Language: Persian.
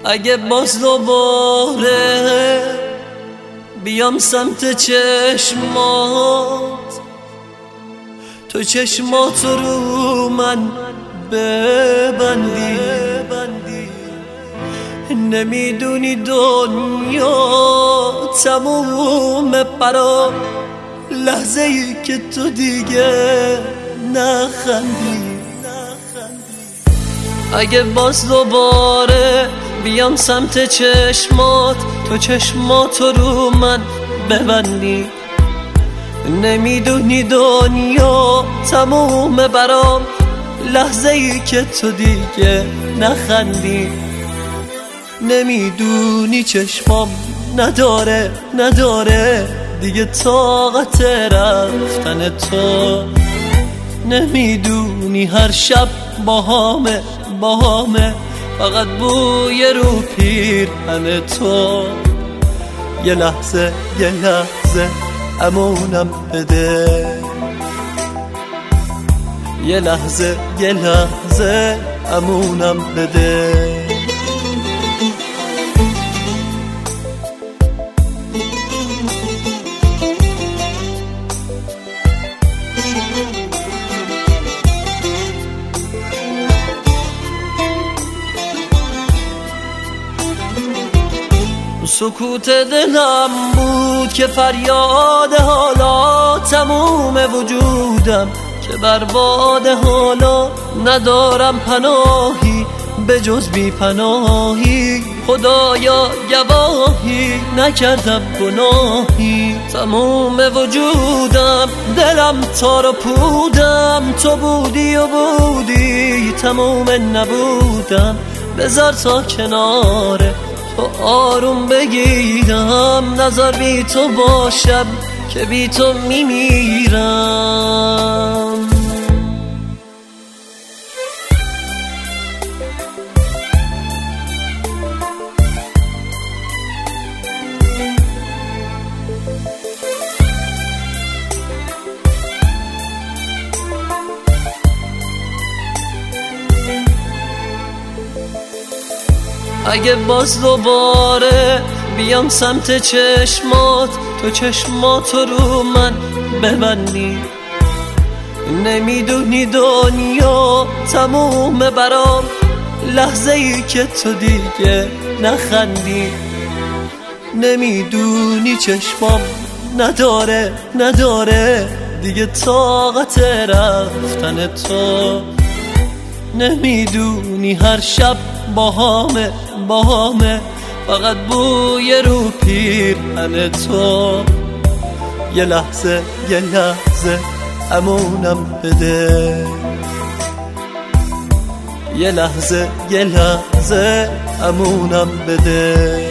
اگه باز دوباره بیام سمت چشمات، تو چشماتو رو من ببندی، نمیدونی دنیا تمومه برام لحظه ای که تو دیگه نخندی. اگه باز دوباره بیام سمت چشمات، تو چشماتو رو من ببندی، نمیدونی دنیا تمومه برام لحظه ای که تو دیگه نخندی. نمیدونی چشمام نداره دیگه طاقت رفتن تو، نمیدونی هر شب باهامه فقط بوی رو پیرهن تو. یه لحظه امونم بده، یه لحظه امونم بده. سکوت دلم بود که فریاد حالا تموم وجودم، که برباد حالا ندارم پناهی به جز بی پناهی. خدایا گواهی نکردم گناهی، تموم وجودم دلم تار و پودم، تو بودی و بودی تموم نبودم. بذار تا کناره تو آروم بگیرم، نظر بی تو باشم که بی تو میمیرم. اگه باز دوباره بیام سمت چشمات، تو چشماتو رو من ببندی، نمیدونی دنیا تمومه برام لحظه ای که تو دیگه نخندی. نمیدونی چشمام نداره دیگه طاقت رفتن تو، نمیدونی هر شب باهامه فقط بوی رو پیرهن تو. یه لحظه امونم بده، یه لحظه امونم بده.